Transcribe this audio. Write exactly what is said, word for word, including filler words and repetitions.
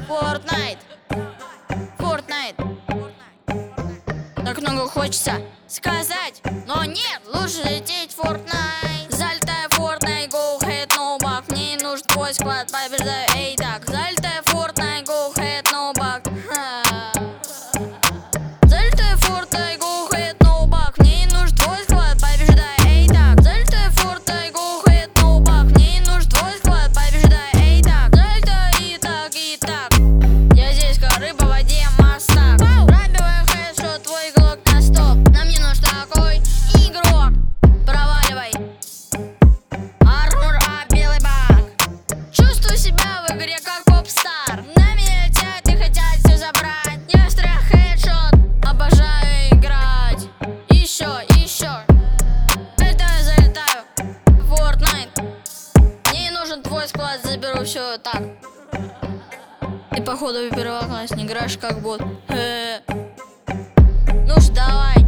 Fortnite, Fortnite. Так много хочется сказать, но нет, лучше лететь в Fortnite. Залетаю в Fortnite, go ahead, no bug. Мне не нужен твой склад, побеждаю, эй, так. Залетаю в Fortnite, go ahead, no bug. Залетаю в Fortnite, go ahead, no bug. Мне не нужен твой склад, побеждаю, эй, так. Залетаю в Fortnite, go ahead, no bug. Мне не нужен твой склад, побеждаю, эй, так. Залетаю и так, и так. Я здесь как рыба в воде, мастак. Пробиваю хедшот, твой глок на стоп. Нам не нужен такой игрок. Проваливай. Армор, а белый баг. Чувствую себя в игре как поп-стар. На меня летят и хотят все забрать. Я стрях хедшот, обожаю играть. Еще, еще. Залетаю, залетаю. Fortnite. Мне не нужен твой склад, заберу все так. Ты походу первоклассник, играешь как бот. Э-э. Ну ж давай.